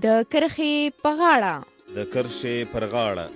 د کرښې په غاړه. د کرښې پر غاړه.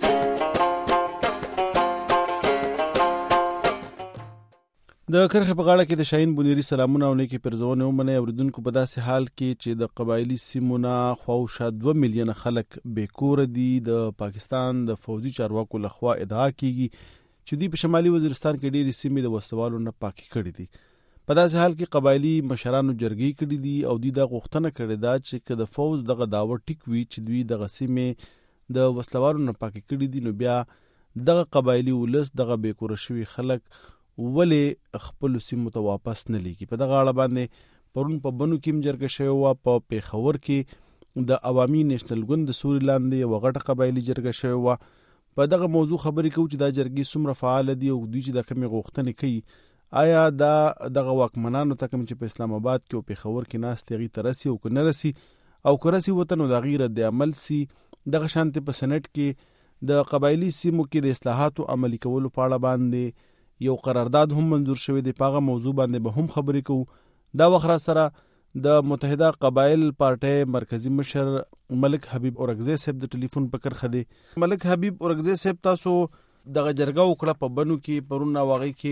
د کرښې په غاړه کې د شاهین بونیری سلامونه او نیکی پرزونه ومني اوریدونکو په داسې حال کې چې د قبایلی سیمونه خواوشا 2 میلیونه خلک بیکور دي. د پاکستان د فوجي چارواکو لخوا ادعا کیږي چې دوی په شمالي وزیرستان کې ډېری سیمې د وسوالو نه پاکي کړې دي. په داسې حال کې قبایلی مشرانو جرګې کړې دي او دوی دا غوښتنه کړې ده چې که د فوج دغه داوا ټیک وي چې دوی دغه سیمې د وسوالو نه پاکي کړې دي، نو بیا دغه قبایلی ولس دغه بیکور شوي خلک ولې خپل سیمو ته واپس نه لیږي. په دغه اړه باندې پرون په بنو کې جرګه شوې وه. په پیښور کې د عوامي نیشنل ګوند د سوري لاندې یوه غټه قبایلي جرګه شوې وه. په دغه موضوع خبرې کوو چې دا جرګې څومره فعال دي او دوی چې د کومې غوښتنې کوي، آیا دا دغه واکمنانو ته کوم چې په اسلام آباد کې او پیښور کې ناست هغې ته رسي او که نه رسي، او که رسي ورته نو د هغې رد عمل سي. دغه شانتې په سنټ کې د قبایلي سیمو کې د اصلاحاتو عملي کولو په اړه باندې یو قرارداد هم منظور شوی دی. په هغه موضوع باندې به هم خبرې کوو. دا وخت را سره د متحده قبایل پارټۍ مرکزی مشر ملک حبیب اورګزی صاحب د ټلیفون په کرخه دی. ملک حبیب اورګزی صاحب، تاسو دغه جرګه وکړه په بنو کې پرون واغې کې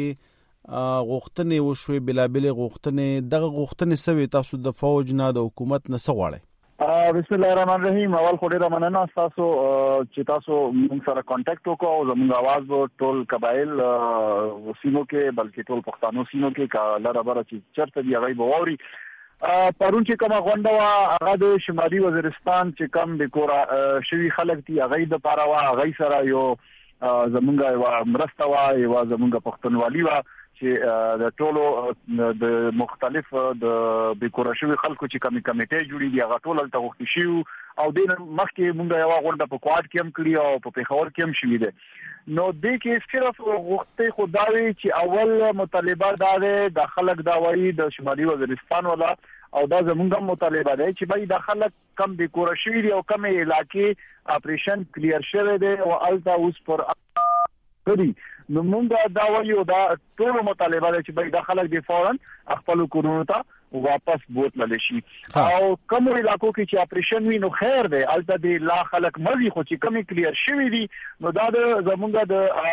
غوښتنې وشوې، بلابلې غوښتنې. دغه غوښتنې سوي تاسو د فوج نه د حکومت نه څه غواړئ؟ بسم الله الرحمن الرحیم. اول خو ډیره مننه تاسو چې تاسو موږ سره کانټیکټ وکړو او زموږ आवाज به ټول قبایل سیمو کې بلکې ټول پښتنو سیمو کې لاره بره چې چرته دی هغه به ووري. پرون چې کومه غونډه وا هغه د شمالي وزیرستان چې کم د کورا شوی خلک دي هغه د پاره وا هغه سره یو زموږ مرسته وا یو زموږ پښتونوالي وا چې د ټولو د مختلف د بیکورشوي خلکو چې کمیټې جوړې دي هغه ټول ته غوښتي شي او د مخکې موږ یو غونډه په کواد کې هم کړی او په پیښور کې هم شوې ده. نو د کې صرف غوښتي خدای چې اول مطالبه ده د خلک دا وایي د شمالي وزیرستان ولا او دا زموږ مطالبه ده چې باید د خلک کم بیکورشوي دي او کم علاقې اپریشن کلیر شوه دي او الته اوس پر کړی. نو موږ دا وایو دا ټول مطالبه ده چې باید د خلک د فورن خپل کورونو ته واپس بوتل شي او کوم علاقو کې چې اپریشن وي نو خیر دی الته د لا خلک مزي خو چې کمی کلیر شوی دي نو دا زموږ د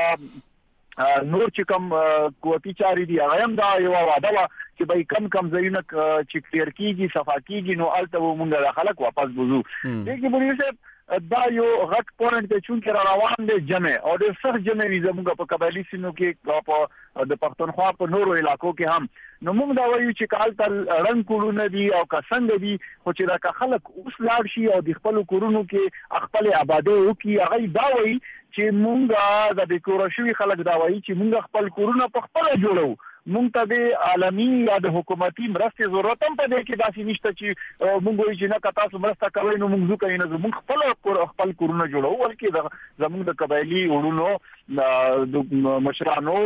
نور چې کم قوتي چاري دي هغه هم دا یو وعده وا چې به کم ځایونه چې کلیر کیږي صفا کیږي نو الته موږ د خلک واپس بوزو. دغه بنیاد دا یو غټ پوینټ دی چې روان دی جمع او د سخت جمع وي زموږ په قبایلی سیمو کې په د پښتونخوا په نورو علاقو کې هم. نو موږ دا وایو چې کال تل رنگ کورونه دي او کسنګ دي خو چې دا خلک اوس لاړ شي او د خپل کورونو کې خپل آبادی وکي هغه دا وایي چې موږ د بیکورشوي خلک دا وایي چې موږ خپل کورونه په خپل جوړو. مونږ ته د عالمي یا د حکومتي مرستې ضرورت هم په دې کې داسې نشته چې مونږ وایو چې نه تاسو مرسته کوئ نو مونږ کوي نه مونږ خپل کورونه جوړو بلکې زموږ د قبایلی وړونو د مشرانو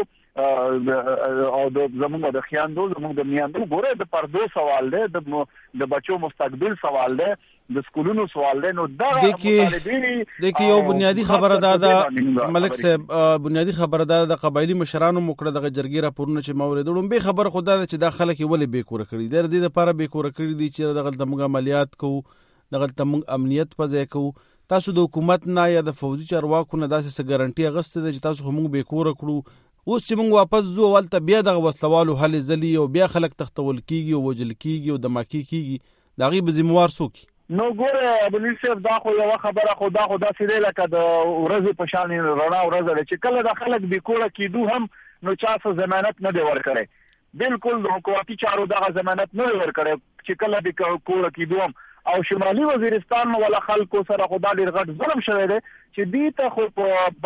او د زموږ د خیاندو زموږ د میاندو ګوره د پردو سوال دی د بچو مستقبل سوال دی د سکولونو سوال دی. نو دا دغه یو بنیادی خبره ده ملک صاحب، بنیادی خبره ده د قبایلی مشرانو مکړه دغه جرګې راپورونه چې موریدوم به خبر خدا ده چې د خلک ولې بیکور کړي د دې لپاره بیکور کړي دي چې دغه تمغه عملیات کو دغه تمغ امنیت پځای کو. تاسو د حکومت نه یا د فوجي چارواکو نه داسې ګارانټي اغسته ده چې تاسو هم بیکور کړو. اوس چې موږ واپس زو ولته بیا دغه وسلوالو حل ځلی او بیا خلک تختول کیږي او وجل کیږي او دماکي کیږي دا غي به ذمہوار څوک؟ نو ګوره بنی صاحب دا خو یو خبره خدا سره لکه د ورځې په شان رڼا ورځ چې کله د خلک بیکوره کیدو هم نو چا څه ضمانت نه دی ورکړي. بالکل د حکومتي چارو دغه ضمانت نه ورکړي چې کله بیکوره کیدو هم او شمالي وزیرستان ولا خلکو سره خدا ډیر غټ ظلم شوی دی چې دی ته خو په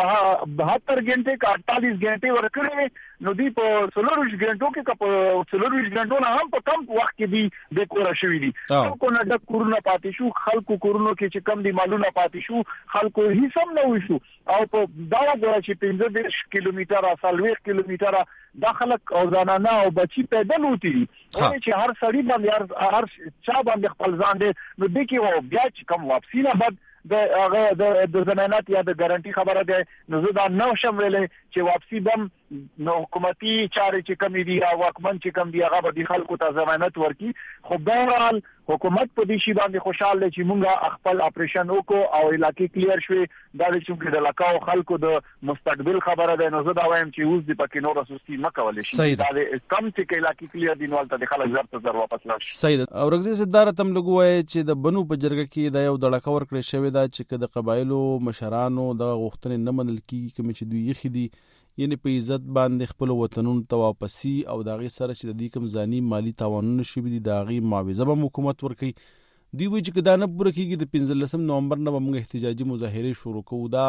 72 غنټه کا 48 غنټه ورکړي نو دی په 40 غنټو کې په 40 غنټو نه هم په کم وخت کې دی د کور شوی دي. خلکو نه د کورونه پاتې شو، خلکو کورونو کې چې کم دی مالونه پاتې شو، خلکو هیڅ هم نه وشو او په دا غوړه چې 15 کیلومتره 40 کیلومتره داخله او زنانه او بچی پیدل وتی چې هر سړی باندې هر چا باندې خپل ځان دی نو د کې و بیا چې کم واپسی نه بعد د ضمانت یا د ګارانټي خبره ده نو زه دا نو شم ویلې چې واپسی بم نو حکومتي چارې چې کمی دي او واکمن چې کم دي هغه به د خلکو ته ضمانت ورکړي. خو بهرحال حکومت په دې شی باندې خوشاله چې مونږه خپل اپریشن وکړو او علاقې کلیر شوي. دا چې د لکاو خلکو د مستقبل خبره ده، نو زه دا وایم چې اوس د پکې نور سستی مکول شي. دا کم چې علاقې کلیر دي نو ته د خلک زر واپس لاړ شي. صحیح. او رغزي صدارت هم لګوي چې د بنو په جرګه کې د یو دړکا ورکړې شوی دا چې د قبایلو مشرانو د غوښتنې نه منل کیږي کوم چې دوی یې خدي یعنی په عزت باندې خپل وطنونو ته واپسی او داغي سره چې د دې کوم ځاني مالی تاوانونه شوي دي داغي معاوضه به حکومت ورکړي. دوی وایي چې دا نه پوره کیږي د 15 نومبر نه موږ احتجاجي مظاهره شروع کوو. دا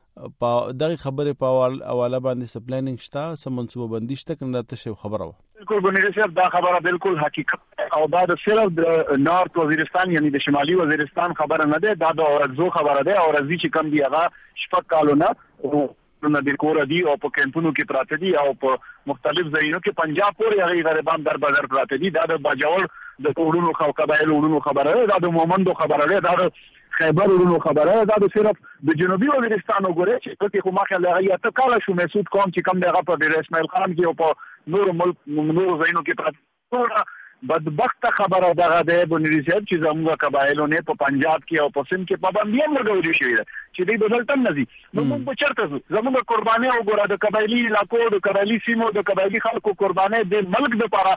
په دغه خبره په حواله باندې سپلانینګ شته، سم منصوبه بندي شته کنه؟ ته شی خبره و. بالکل بنیر صاحب دا خبره بالکل حقیقت او دا د صرف د نارت وزیرستان یعنی د شمالي وزیرستان خبره نه ده، دا د اورزو خبره ده. اورزي چې کم دی هغه شپږ کالونه نو د کور دی او په کمپونو کې پراته دي او په مختلف ځایونو کې پنجاب پورې هغه غریبان در بازار پراته دي. دا د باجوړ د ټولونو قبایل ورونو خبره ده، دا د مومندو خبره ده، دا د خیبر ورونو خبره ده، دا د صرف د جنوبي وزیرستان وګورئ چې په کې خو مخه لغه یا ته کاله شو مسعود قوم چې کم دغه په ډیر اسماعیل خان کې او په نور ملک نور ځایونو کې پراته. بدبخت خبره دغه ده بنیر صاحب چې زموږ قبایلو نه په پنجاب کې او په سند کې پابندي هم لګولې شوې ده چې دوی بدلتم نه دي. نو موږ په چرته زموږ قرباني او ګوره د قبایلی علاقو د قبایلی سیمو د قبایلی خلکو قرباني د ملک لپاره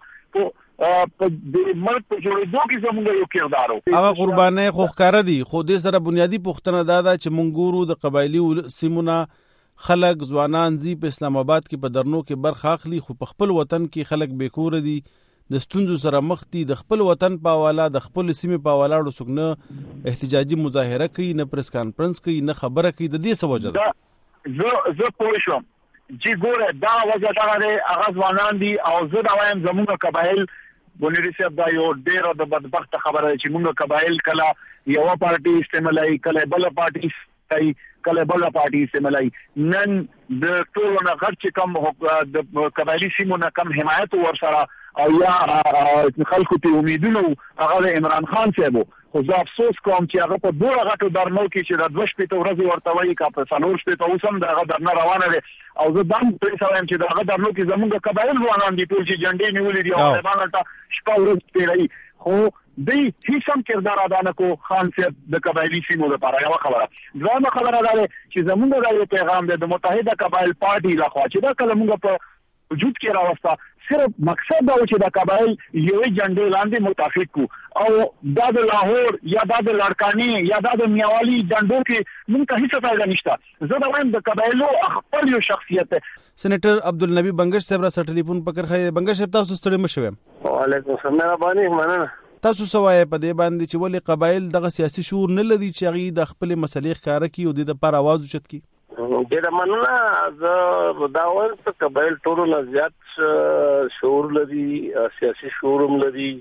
په د ملک په جوړېدو کې زموږ یو کردار وو. هغه قرباني خو ښکار دي، خو د سره بنیادی پوښتنه دا چې مونږ ګورو د قبایلی سیمونه خلک ځوانان زی په اسلام آباد کې په درنو کې برخه اخلي، خو په خپل وطن کې خلک بیکور دي، د ستونزو سره مخ دي، د خپل وطن په حواله د خپل سیمې په حواله ورسګنه احتجاجي مظاهره کوي، نه پریس کانفرنس کوي، نه خبره کوي. د دې څه وجه ده؟ زه پوه شوم چې ګوره دا وجه دا ده هغه ځوانان دي او زه دا وایم زموږ قبایل بنیر صاحب دا یو ډېر د بدبخت خبره ده چې موږ قبایل کله یو پارټي استعمالای، کله بل پارټي استعمالای، کله بل پارټي استعمالای. نن د ټولو نه غټ چې کم د قبایلی سیمو نه کم حمایت ورسره او یا خلکو ته امیدونه هغه د عمران خان صاحب. خو زه افسوس کوم چې هغه په دوه غټو درنو کې چې د 2 شپې ورځې ورته وایي کا په 4 شپې ته اوسم دغه درنه روانه ده او زه دم پرې سوم چې دغه درنو کې زمونږ قبایل ځوانان دي ټول چې جنډې نیولې دي او باندې ته شپه ورځ پیړی. خو دوی هیڅ هم کردار ادا نه کو خان صاحب د قبایلی سیمو لپاره. یو خبره دویمه خبره ده چې زمونږ د پیغام د متحده قبایل پارټي لخوا چې دا کله موږ په وجود کې راوسته صرف مقصد دا و چې د قبایل یو جنډې لاندې متفق کو او دا د لاهور یا دا د لړکانی یا دا د میاوالی جنډو کې موږ ته هیڅ فائدہ نشته. زه دا وایم د قبایلو خپل یو شخصیت. سېنیټر عبدالنبی بنگش صاحب را سره ټلیفون پکړ خای. بنگش صاحب تاسو ستړي مشوم. وعلیکم السلام باندې مننه. تاسو سوای په دې باندې چې ولې قبایل دغه سیاسي شعور نه لري چې هغه د خپل مسلې ښکارا کوي او د لپاره आवाज اوچت کوي؟ ډېر مننه. زه دا وایم چې قبایل ټولو نه زیات شعور لري، سیاسي شعور هم لري.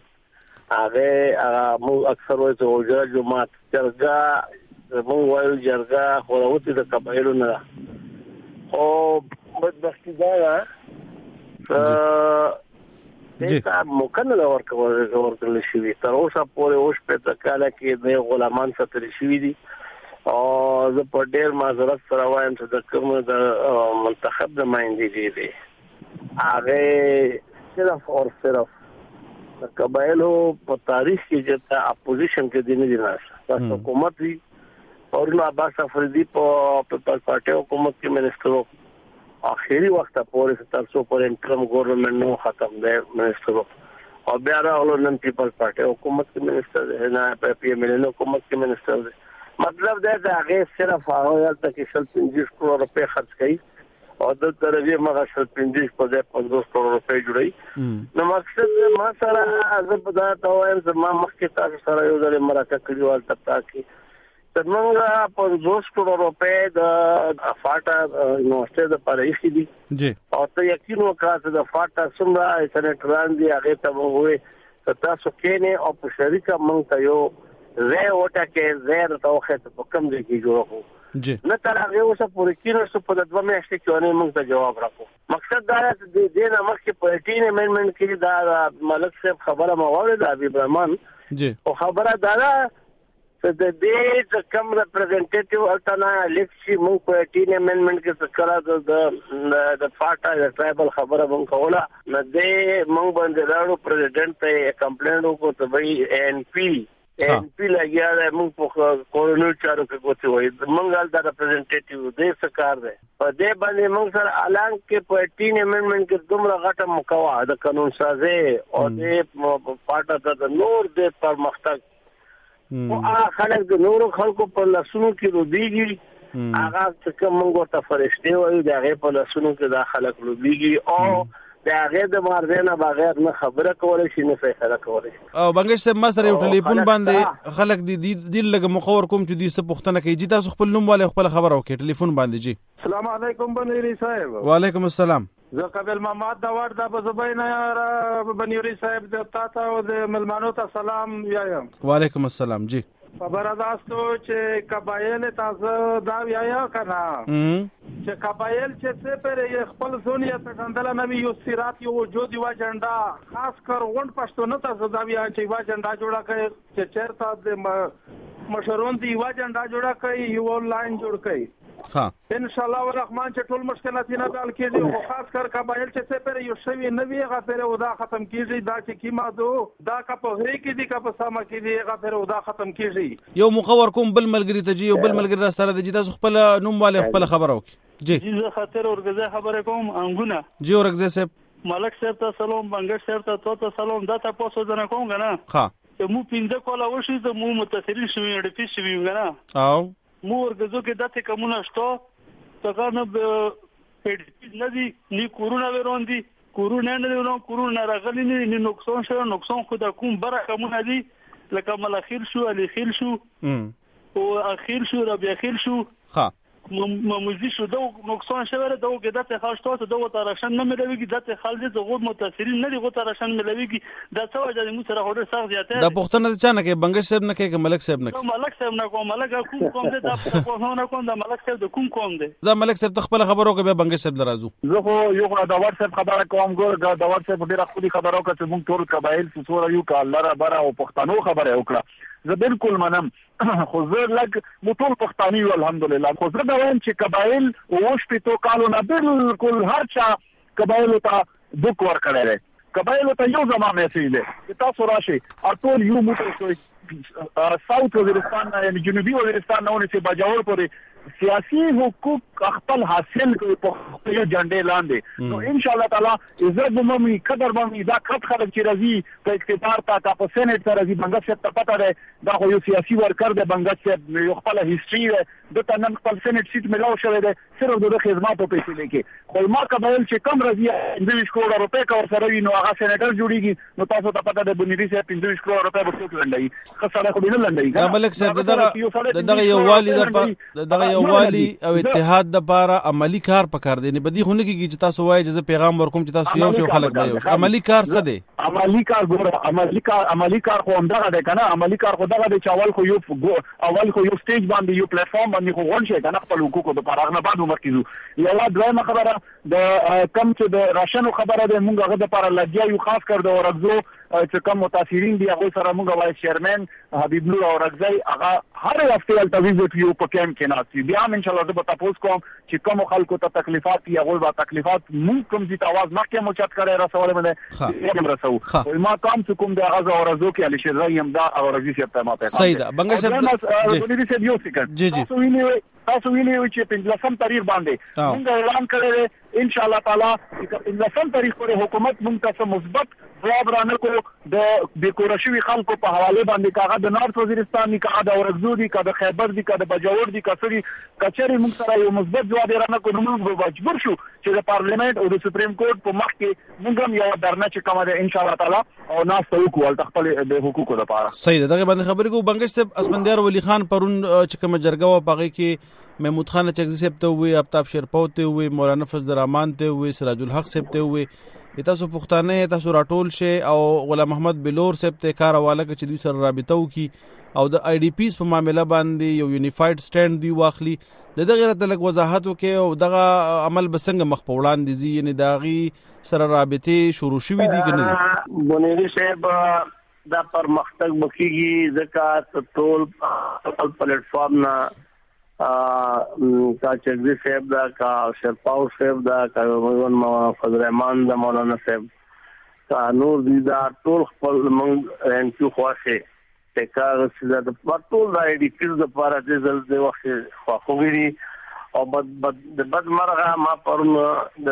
هغه مو اکثر وایي چې وجره جماعت جرګه مو وایو جرګه خو راوتی د قبایلو نه. او بدبختي دا دا مکنه ورکول شي تر اوسه پورې اوس په تکاله کې د غلامان ساتل شي دي. او زه په ډېر معذرت سره وایم چې د کوم د منتخب د مایندې دي هغه صرف او صرف د قبایلو په تاریخ کې چې اپوزیشن کې دي نه دي. تاسو حکومت دي او نو عباس افریدي په پارټي حکومت کې منسټر اخیری وخت پورې تاسو پر انټرم ګورنمنت نو ختم دی منسټر او بیا راغلو نن پیپل پارټي حکومت کې منسټر دی نه په پی ایم ایل حکومت کې منسټر دی. مطلب دا چې هغه صرف هغه تک 50 کروڑ روپے خرچ کړي او د ترغیب مغه 50 په ځای 50 کروڑ روپے جوړي. نو مقصد ما سره از په دا تاویم چې ما مخکې تاسو سره یو ځل مرکه کړی و تاسو کې څنګه 50 کروڑ روپے د فاټا یونیورسيټي د پاره دي جی او ته یقین وکړه د فاټا څومره سېنیټران دي هغه ته وې تاسو کې نه او په شریکه مونږ ته یو زه وټه کې زیر توخه په کوم ځای کې جوړو جی نه تر هغه اوسه پورې کینو په 2 میاشتې کې ونه موږ ته جواب راکو. مقصد دا دی د دې نه مخکې په 18 امندمنت کې دا ملک صاحب خبره مو واورید ابي برهمان جی او خبره دا د دې کم ریپرزنټیټیو الټنا الیکشن موږ په 18 امندمنت کې څه کړه د فاټا د ټرایبل خبره موږ کوله نه دې موږ باندې راړو پریزیډنټ ته کمپلینټ وکړو ته وی ان پی لګیا ده موږ په کورونو چارو کې کوڅه وای موږ د ریپرزنټیټیو دې سرکار ده په دې باندې موږ سره اعلان کې په 18 امندمنت کې دومره غټه مکوا د قانون سازي او دې فاټا ته نور دې پر مختګ او هغه خلک د نورو خلکو په لاسونو کې روبيږي هغه څنګه موږ ورته فرشته وایو د هغه په لاسونو کې د خلک روبيږي او د هغه د مارزنه بغیر نه خبره کولای شي نه فیصله کولای شي او بنگش صاحب ما سره یو ټلیفون باندې خلک دی لګ مخور کوم چې دې څه پوښتنه کوي چې تاسو خپل نوم والے خپل خبر او کې ټلیفون باندې جی السلام علیکم بنيري صاحب وعلیکم السلام زه قبل محمد دا ورته په زبینا بنيري صاحب د تاسو او د ملمانو ته سلام وایم وعلیکم السلام جی خبره داستو چې قبایل تاسو دا ویایا کنه چې قبایل چې څه پر خپل زونیه څنګه نه یو سیرات یو وجود یو اجنډا خاص کر وند پښتو نه تاسو دا ویا چې یو اجنډا جوړه کړي چې چیرته د مشرون دی یو اجنډا جوړه کړي یو لاین جوړ کړي ها ان شاء الله الرحمن چې ټول مشکلات نه حل کیږي او خاص کر قبایل چې څه پر یو شوی نه وی غفر او دا ختم کیږي دا چې کیما دو دا کا په هري کې دي کا په سما کې دي غفر او دا ختم کیږي یو مخور کوم بل ملګری ته جی او بل ملګری را سره د جی تاسو خپل نوم والے خپل خبر او جی زه خاطر ورګزه خبره کوم انګونه جی ورګزه صاحب ملک صاحب ته سلام بنگش صاحب ته سلام دا تاسو ځنه کوم غنا ها مو پینځه کوله وشي ته مو متاثرین شوی ډی پی شوی غنا او مو ورګزو کې دته کومه شته څنګه نه ندی نی کورونا وروندي کورونا نه ورون کورونا راغلی نه نقصان شو نقصان خو د کوم برکه مونږ دي لکه مل اخیر شو علي خیر شو او اخیر شو ربي اخیر شو ها مموزي شو دو نقصان شوره دو کې دته خاصه دو ترشن نه ملويږي دته خالد زغود متاثرین نه دي غو ترشن ملويږي د څه وجه مو سره هډه سخت زیاته دا پښتنه چا نه کې بنگش صاحب نه کې ملک صاحب نه ملک صاحب نه کوم ملک کوم دې دا په نه کوم دا ملک صاحب د کوم دې زه ملک صاحب خپل خبرو کې به بنگش صاحب درازو زه خو یو د واتس اپ خبره کوم ګور د واتس اپ ډیره خولي خبرو کې موږ ټول قبایل څو یو کال را بره او پښتنو خبره وکړه زه بالکل منم خو زه لګ موټول پښتاني الحمدلله خو زه دا وایم چې قبایل اوش په تو کالو نه بالکل هر چا قبایل ته دوک ور کړل قبایل ته یو ځما میسج دی تاسو راشي ټول یو موټر شوي ساوث وزیرستان یعنی جنوبي وزیرستان نه ونی چې باجوړ پورې سیاسي حقوق خپل حاصل کوي په خپل جنډې لاندې نو ان شاء الله تعالی عزت بمومي قدر بمومي دا خط خلک چې راځي په اقتدار ته په سېنات ته راځي بنگش ته پته ده دا خو یو سیاسي ورکر دی بنگش یو خپل هیستوري د تنن خپل سېنات سیټ ملاو شوی دی صرف د خدماتو پیسې لیکي خو ما قبایل چې کم راځي 25 کروڑ روپے کا ورسره وي نو هغه سېناتر جوړیږي نو تاسو ته پته ده بنيري صاحب 25 کروڑ روپے به څوک لندای خساره خو نه لندای ملک صاحب دغه یو والی دغه یو والی او اتحاد د لپاره عملی کار پکار دی نه بدی خونه کې چې تاسو وایي چې پیغام ورکوم چې تاسو یو شی خلک به یو عملی کار څه دی عملی کار ګوره عملی کار خو همدغه دی کنه عملی کار خو دغه دی چې اول خو یو سټیج باندې یو پلیټ فارم باندې خو ون شي کنه خپل حقوقو د لپاره نه بعد مرکزو یو دویمه خبره د کم چې د راشنو خبره ده موږ هغه د لپاره لګیا یو خاص کړ د ورغزو چې کم متاثرین دي هغه سره موږ وایي چیرمن حبیب نور او رغزی هغه هر هفته ال تویزټ یو په کیمپ کې ناسي بیا ان شاء الله د تاسو کوم چې کوم خلکو ته تکلیفات یا غوړ با تکلیفات موږ کوم دي आवाज مخکې مو چت کړی رسول باندې یې رسو او ما کوم چې کوم د غزا او رزو کې علي شرای هم دا او رزي ته ما په صحیح ده بنگش صاحب تاسو ویلي چې په 15 تاریخ باندې موږ اعلان کړی ان شاء الله تعالی چې 15 تاریخ پورې حکومت موږ ته مثبت جواب رانکو د بیکورشوي خلکو په حواله باندې کاغه د نارث وزیرستان نه کاغه د اورګزو دي کاغه خیبر دي کاغه بجاور دي کسري کچري موږ سره یو مثبت جواب رانکو نو موږ مجبور شو چې د پارلیمنت او د سپریم کورټ په مخ کې موږ یو درنه چې کومه ده ان شاء الله تعالی او ناس ته وکول خپل د حقوقو لپاره صحیح ده دغه باندې خبرې کو بنگش صاحب اسمندیار ولی خان پرون چې کوم جرګه و پغې کې محمود خان چغزی صاحب ته وي افتاب شیرپاو ته وي مولانا فضل الرحمن ته وي سراج الحق صاحب ته وي تاسو پښتانه تاسو راټول شي او غلام محمد بلور صاحب ته کار حواله چې دوی سره رابطه وکي او د آی ډی پیز په معاملې باندې یو یونیفاید سټاند دی واخلي دغه غیرت لګ وضاحت وکي او دغه عمل بسنګ مخ په وړاندې زی یعنی داغي سره رابطه شروع شوې دي کنه بنيري صاحب دا پرمختګ بکیږي ځکه ټول خپل پلیټ فارم نه کا چغزي صاحب دا کا شرپاو صاحب دا کا مولانا فضل الرحمن دا مولانا صاحب کا نور دي دا ټول خپل موږ انکو خواشه ټکا غسه دا ټول دا دي کړه د پاره د زل د وخت خواخوږي او بد مرغه ما پرون د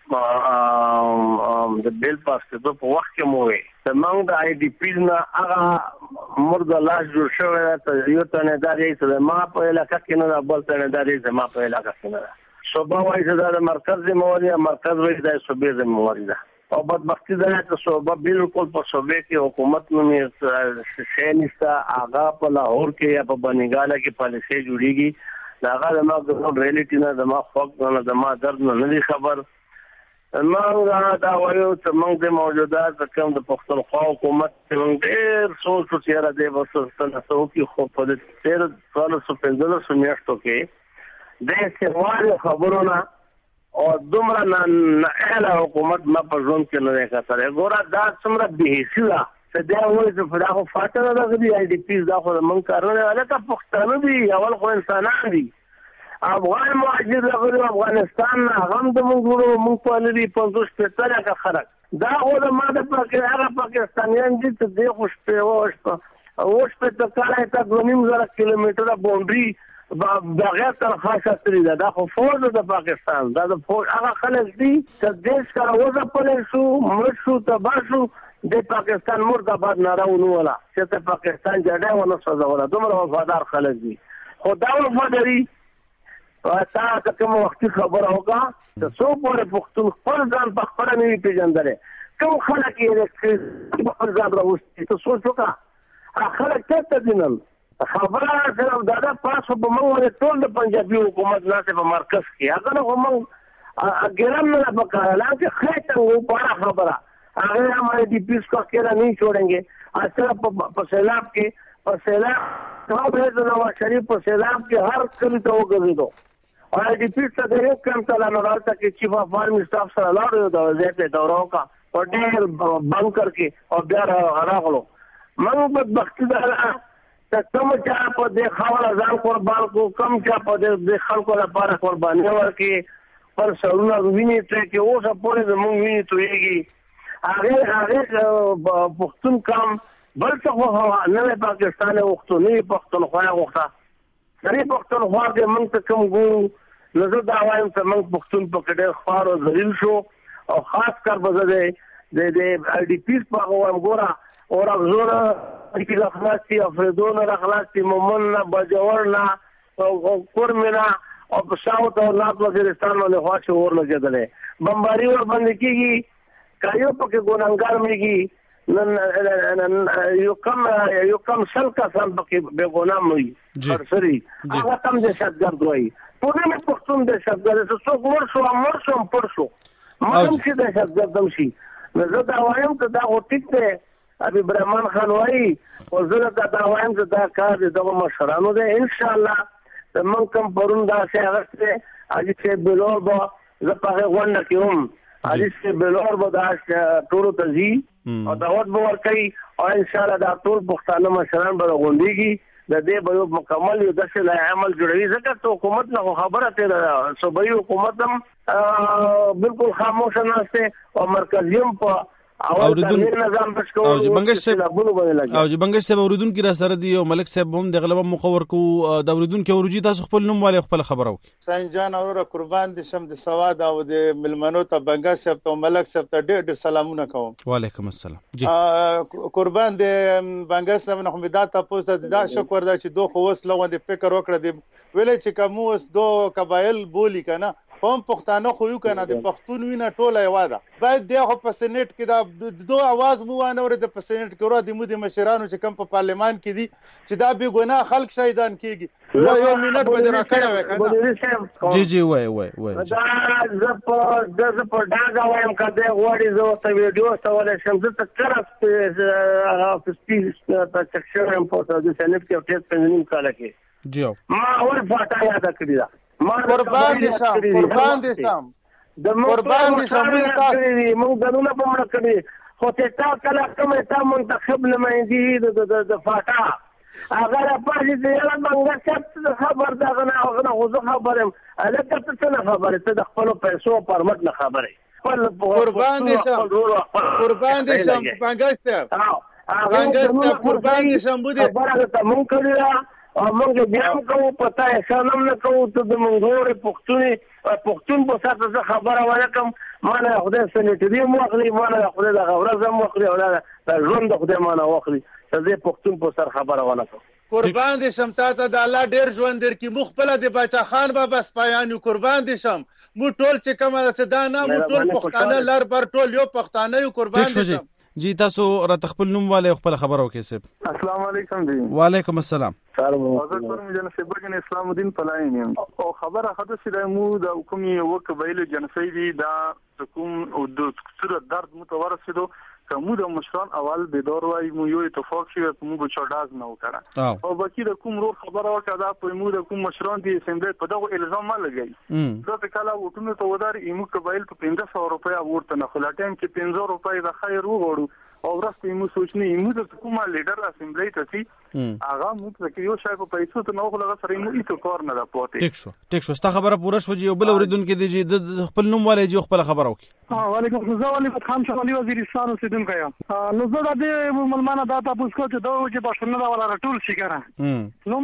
بیل پاس ته په وخت کې مو وي تمام د آی ډی پی نه هغه مرده لاش جوړ شوی ته یو تنه داري ته ما په علاقه کې نه بل تنه داري ما په علاقه کې نه صوبه وایي چې د مرکز ذمہواری مرکز وایي د صوبې ذمہواری ده او بدبختی ده چې صوبه بالکل په صوبې کې حکومت نو شې نشته هغه په لاهور کې یا په بنګاله کې پالیسي جوړیږي داغه د ما د ریالیټي نه د ما فوق نه د ما درد نه خبر ما دا وایو چې موږ د موجودات کوم د پښتونخوا حکومت څنګه ډېر سوچ چې را دی وسوسه نو کې خو په دې 1315 میاشتو کې د سیموالي خبرونه او دومره نه اعلی حکومت ما په ژوند کې نه راځي ګوره دا څومره بهیسه څه دا وایي چې دا خو فاتره راغلي آی ډی پی دا خو من کارونه الکه پښتانه دي اول خو انسانان دي افغان مهاجر راغلي افغانستان نه هم د موږ په لري 50 پتره کا خلک دا خو د ماده پاکستانیان دي چې د خوش په اوش په تکاله ته 2.5 کیلومتره باونډري بغیر تر خاصه تری دا خو فوج د پاکستان دا د فوج هغه خلک دي چې دیش سره وځه پلیسو مرشو تباشو د پاکستان مرداباد ناراونه ولا چې پاکستان جړه ونه سوزوله دومره وفادار خلک دي خدا وفاداری تا کوم وخت خبر اوګه چې څو پورې پښتون خپل ځان په خپل نه پیژندل کوم خلک یې خپل ځان راوستي ته سوچ وکړه خلک ته دینل خبره سره دا پاسو په موږ ټول د پنجابي حکومت نه په مرکز کې هغه هم اګرام نه پکاره لکه خېټه و په خبره هغه हमारे डीपीएस को अकेला नहीं छोड़ेंगे अच्छा सैलाब के और सैलाब नवाज शरीफ पर सैलाब के हर कभी तो वो कर दो और डीपीएस का एक काम चलाना रहा था कि चीफ ऑफ आर्मी स्टाफ से अलाउ देते दौराव का और ढेर बंद करके और ब्यार हरा लो मन बदबख्ती कम चाह पर देखा वाला जान कुर्बान को कम चाह पर देखा को पारा कुर्बानी और के पर सरुना विनी ट्रैक के वो सब पूरे जमीन विनी तो येगी आगे पख्तून काम बल څه هو نه پاکستان وختو نه پښتونخوا وخته سړي پښتونخوا کې موږ ته کوم ګورو نو دا وایم چې موږ پښتون په کډه خار او ذلیل شو او خاص کر بزده د آی ډی پی په وایم ګورا اور ابزور کې اخلاصي افریدون اخلاصي مومن بجورنا او کورمنا او په شاوت او نات وزیرستان له خوا شو ور لګیدل بمباری ور باندې کیږي کایو پکې ګونګار میږي نن یو کم سل کا سم پکې به ګونام وي سرسري هغه تم دې شتګر دوی په دې پښتون دې شتګر څو ورشو پرشو ما هم چې دې شتګر دم شي زه دا وایم ته دا وټیک ته ابي برهمان خان وایي او زه دا وایم چې دا کار دغه مشرانو ده ان شاء الله تمام کم پرون دا څه هغه اجي چې بلور با زه په غونډه کې هم اجي چې بلور با دا ټول تزي او دا وخت به ورکړي او ان شاء الله دا ټول پښتانه مشران به غونډيږي د دې به مکمل یو داسې عمل جوړوي ځکه ته حکومت نه خبره ته صوبایي حکومت هم بالکل خاموش نه است او مرکزیم په اوریدون نظام بشکو او بنگش صاحب اوریدون کی را سره دی او ملک صاحب هم د غلبه مخور کو د اوریدون کې اوروجي تاسو خپل نوم والے خپل خبرو ساين جان اورا قربان دي شم د سواد او د ملمنو ته بنگش صاحب ته ملک صاحب ته ډېر سلامونه کوم وعلیکم السلام جی قربان دي بنگش صاحب نه حمیدات تاسو ته دا شکر دا چې دوه خوس لوه د فکر وکړه دی ویلې چې کوموس دو قبایل بولی کنه هم پښتانه خو یو کنه د پښتون وینه ټوله یواده باید دغه په سنټ کې دا دوه आवाज مو وانه ور د په سنټ کې ورو د مو د مشرانو چې کم په پارلمان کې دي چې دا به ګناه خلک شهیدان کیږي یو منټ به راکړه وکړه جی وای دا ز په ډاګه وایم کده وړي زو ته ویډیو سوال شم زه تکره سپیس ته چکشرم په د سنټ کې ټیس پنځنیم کاله کې جی ما اور فاټا یاد کړی دا قربان دي شام موږ دنونه په مړه کړی خو ته تا کله کوم ته منتخب نمائندګي د فاټا هغه راپاسې د یو منګه خبر دا غنه غوځه خبرم الکه ته نه خبره ته د خپل پیسو پرمټ نه خبره قربان دي شم بنګښت قربان دي شم بده خبره ته مونږ کړی او موږ بیا هم کوو پتا احسانم نه کوو ته د منګورې پښتون په ساته خبره ورکم مانه خدای سنټري مو اخلي مانه خدای د غورز مو اخلي او د ژوند خدای مانه واخلي زه پښتون په سر خبره ونکم قربان دي شم تاسو د الله ډیر ژوند در کی مخبل د بچا خان بابا سپایانو قربان دي شم مو ټول چې کومه صدا نه مو ټول پښتانه لار پر ټول یو پښتانه یو قربان دي شم جی تاسو را تخپل نوم والے خپل خبرو کې سب السلام علیکم جی وعلیکم السلام حضرت فرمی جن سبګن اسلام الدین پلاین او خبره حدث د مو د حکومي وکبایل جنسي دي دا کوم او د څه درد متورثدو کوم د مشران اول به دور وای مو یو اتفاق شي مو به چډاز نه وکړه او باقي د کوم رو خبره وکړه په مو د کوم مشران دي اسمبلی په دغه الزام ما لګي دا په کله وټونو ته ودار ایمو قبایل په 1500 روپیا ورته نه خلا ټایم کې 500 روپیا د خیر وګړو او ورسته ایمو سوچنی ایمو د کومه لیډر اسمبلی ته سي هغه مو ته یو شای په پیسو ته نو خلک سره ایمو ایتو کار نه راپوتې ټیک شو ستا خبره پوره شو جی بل اوریدونکو دی د خپل نوم والے جی خپل خبره وکي وعلیکم السلام علیکم خام شمالي وزیرستان اوسیدونکو یم نو زه د ملمانه دا تاسو کو چې دا چې بشنه دا ولا ټول شي کنه نو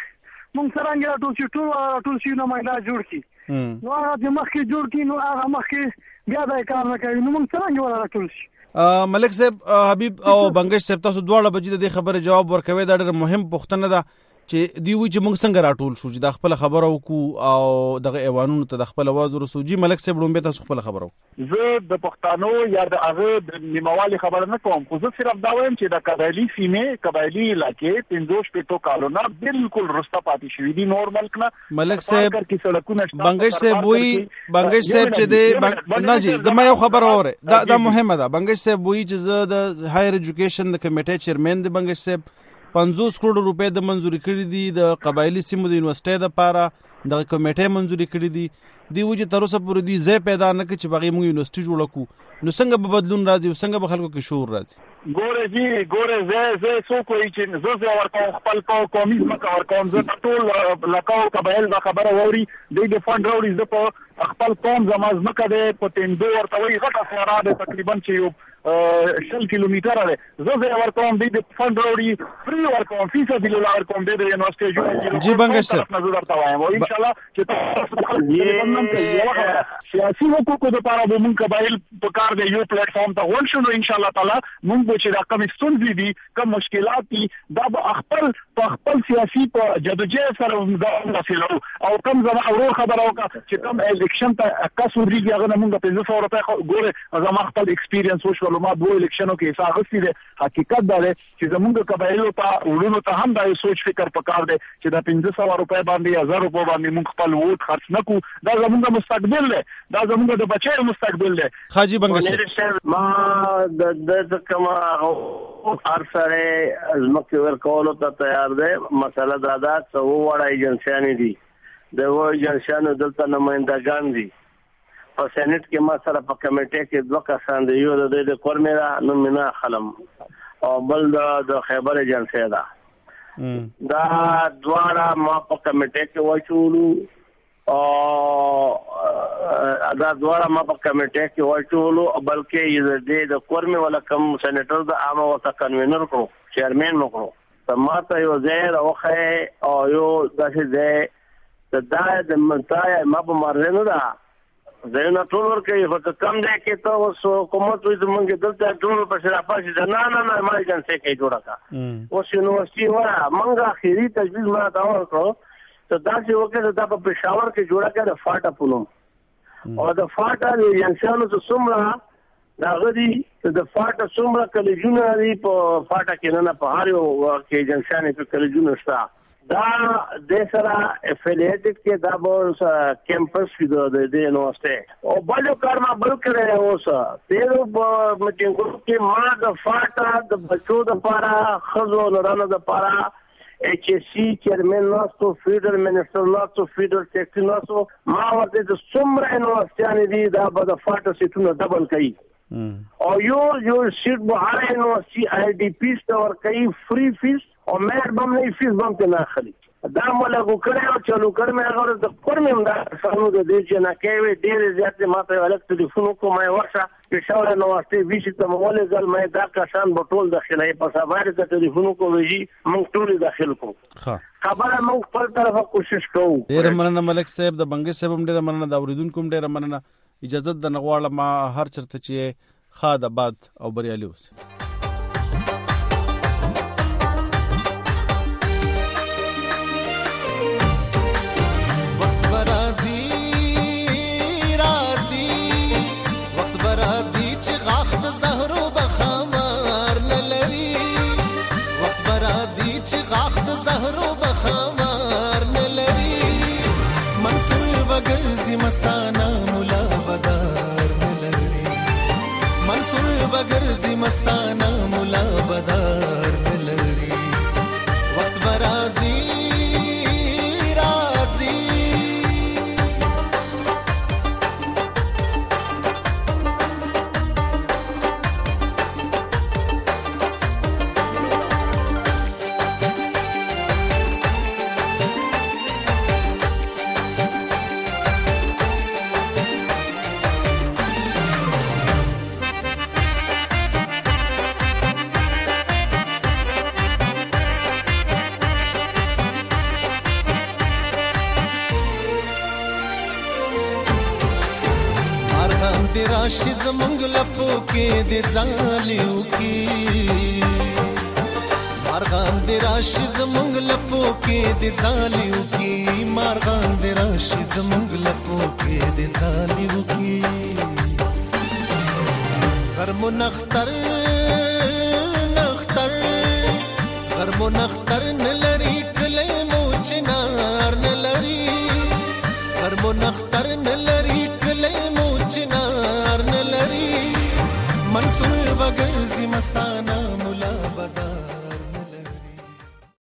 مونږ څنګه ټول شي نو مایدا جوړ کی نو هغه چې مخکې جوړ کی نو هغه مخکې بیا دا کار نه کوي نو مونږ څنګه ولا ټول شي ملک صاحب حبیب او بنگش صاحب تاسو دواړه بجې د خبره جواب ورکوي دا ډېر مهم پوښتنه ده چې دی وی چې موږ څنګه راټول شو چې د خپل خبرو کو او دغه ایوانونو ته د خپل आवाज ورسو جی ملک صاحب لومبه تاسو خپل خبرو زه د پښتانو یا د هغه د نیموالي خبره نه کوم خو زه صرف دا وایم چې د قبایلی سیمه قبایلی علاقې 15 کالونه بالکل رستا پاتې شوې دي نورمال کنه ملک صاحب بنگش صاحب وی بنگش صاحب چې دی نه جی زما یو خبر اوره دا مهمه ده بنگش صاحب وی چې زه د هایر ایجوکیشن د کمیټې چیرمن دی بنگش صاحب 50 کروڑ روپے د منزوري کړی دي د قبایلی سیمو د یونیورسيټي د پاره د کمیټې منزوري کړی دي دی وجه تر اوسه پورې دی زه پیدا نه کړ چې بغي موږ یونیورسيټي جوړ کړو نو څنګه به بدلون راځي څنګه به خلکو کې شعور راځي ګوره زه څو کوی چې زه ورکو خپل قومي مکه ورکوم زه ټول لکاو قبایل دا خبره ووري د فند راوړي زه په خپل قوم زماز مکه د پټندو ورته وي غټه خیره ده تقریبا چې یو 100 کیلومتره ده زه ورکوم د فند راوړي فری ورکوم فیصد الله ورکوم د یونیورسيټي جوړ جی بنگش صاحب نظر ورته وایم او ان شاء الله چې سیاسي حقوقو لپاره به موږ قبایل په کار دی یو پلیټ فارم ته ول شو ان شاء الله تعالی موږ به چې دا کوم ستونزې دي کوم مشکلات دي دا به خپل سیاسي په جدوجہد سره وسیلو او کوم زما اورو خبره وکړه چې کوم الیکشن ته کس ورېږي هغه موږ په 500 روپیا ګوره زما خپل ایکسپیرینس وشو ما دوه الیکشنو کې حساب غوښتي دي حقیقت دا دی چې زموږ قبایلو ته ورونو ته هم دا سوچ فکر پکار دی چې دا 500 روپیا باندې 1000 روپیا باندې موږ خپل ووټ خرڅ نکو دا زموږ مستقبل دی دا زموږ د بچو مستقبل دی خاجي بنگش ما د کما هر سره زمکه ورکول ته تیار دی مسله دا ده چې وړای ایجنسیان دي د و ایجنسیانو دلته نمائندگان دي په سېنات کې ما سره په کمیټه کې دوه کسان دي یو د کورمیرا نو مینا خلم او بل د خیبر ایجنسی دا دواړه ما په کمیټه کې وچولو دا دواړه ما په کمیټه کې وچولو بلکې د کورمي ولا کم سېنیټر د عام وتا کنوینر کو چیرمن مو کو سماته یو زیر اوخه او یو داسې د منتای ما په مرنه دا زه نه ټول ورکه خو کم دی کې ته اوس حکومت وي زمونږ دلته ټول په شرافت نه ما ایجنسی کې جوړه کا اوس یونیورسيټي ورا منګه اخیری تجویز ما دا ورکړو ته دا چې وکړه دا په پېښور کې جوړه کړه فاټا پونو او د فاټا د ایجنسیانو څخه څومره دا غدي د فاټا څومره کلیجونه دي په فاټا کې نه په هر یو کې ایجنسیانو په کلیجونه شته دا د سره افیلیټډ کې دا به کیمپس د یونیورسيټي او بل کار ما بل کړی اوس تیرو مټینګو کې ما د فاټا د بچو د پاره خزو لرانه د پاره HSC چیرمن ناسو فیډرل منسټر ناسو فیډرل سیکټری ناسو ما ورته د څومره یونیورسيټي دي دا به د فاټا سیټونو ډبل کوي او یو سیټ به هر یونیورسيټي IDP ستور کوي فری فیس او مېر بم نه فیس بم ته نه اخلي دا ملګو کړو چلو کړم هغه د پرمیم دا سانو د دې چې نه کوي ډېر زیات ماته الګ ټلیفون کومه ورشه چې شاوله نو واستي ویشي ته مولې ځل مې دا کسان بټول داخله په سبا ته ټلیفون کوي موږ ټول داخل کوو خبره موږ خپل طرفه کوشش کوو. ډېر مننه ملک صاحب د بنګ صاحب هم ډېر مننه د اوریدونکو هم ډېر مننه. اجازه د نغواړه ما هر چرته چې خاد آباد او بریالي اوسه. مستانا مولا بدار نلری منصور بغرزی مستانا مولا بدار نلری وقت برازی رازی راشي زمونږ لپو کې د ځالیو کې مارغان د راشي زمونږ لپو کې د ځالیو کې مارغان د راشي زمونږ لپو کې د ځالیو کې غرمو نختر نختر غرمو نختر نلري کله مو چنار نلري غرمو نختر نلري کله مو چنار نلري منصور بغرزی مستانا مولا بدار